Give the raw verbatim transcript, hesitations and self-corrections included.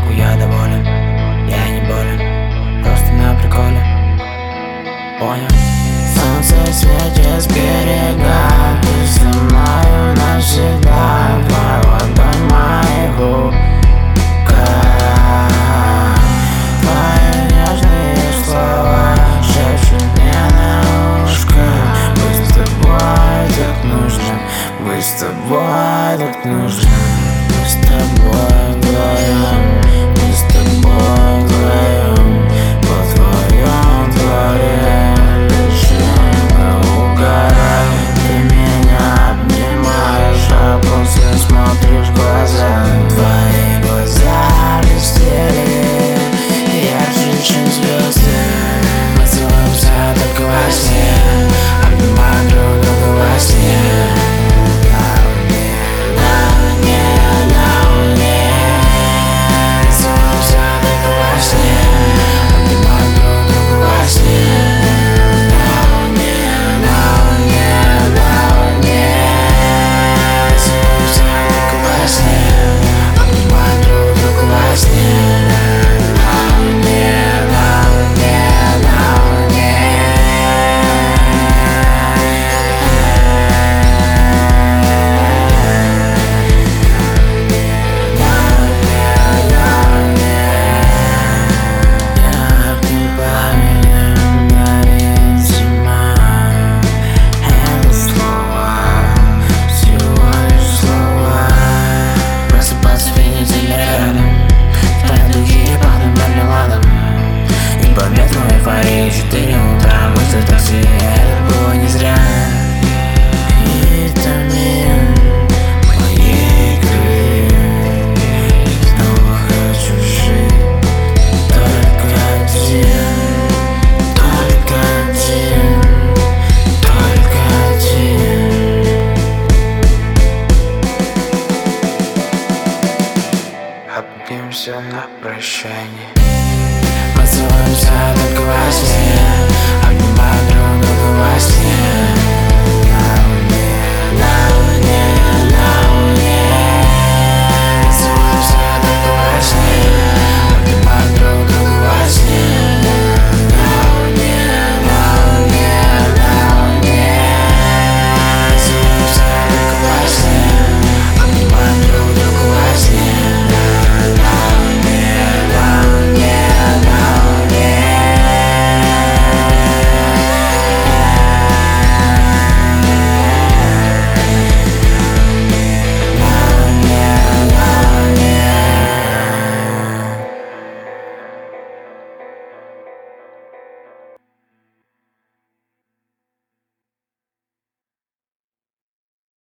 Нахуй я доволен, я не болен, просто на приколе. Понял? Солнце светит с берега, ты со мною навсегда. Твоя ладонь моих губ, твои нежные слова шепчут мне на ушко. Быть с тобой так нужно, быть с тобой так нужно. Мы с тобой вдвоем, мы с тобой вдвоем, во твоем дворе лежим и угораем. Ты меня обнимаешь, а после смотришь в глаза. Твои глаза блестели ярче, чем звезды. Мы целуемся только во сне, обнимаем друг друга во сне. Четыре утра, мысли в такси, это было не зря. Витамин моей крови, снова хочу жить. Только один, только один, только один. Обнимемся на прощание. Мы целуемся только во сне, обнимаем друг друга во сне.